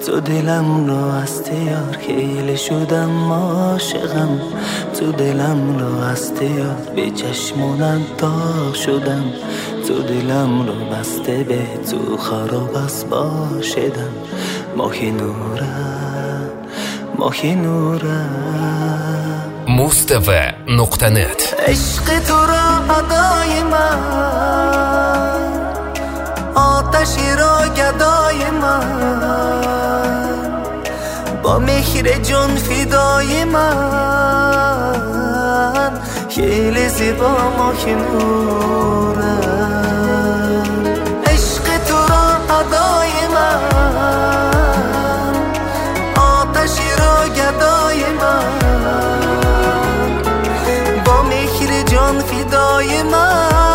تو دلم رو از تیار خیلی شدم عاشقم، تو دلم رو از تیار به چشمونم داغ شدم، تو دلم رو بسته به تو خراب از باشدم. ماهی نورم ماهی نورم Mustava.net عشق تو را ادای من، آتشی را گدای من، با مهر جان فدای من، خیلی زیبا ماهی نورم. عشق تو را ادای من، آتشی را گدای من، با مهر جان فدای من،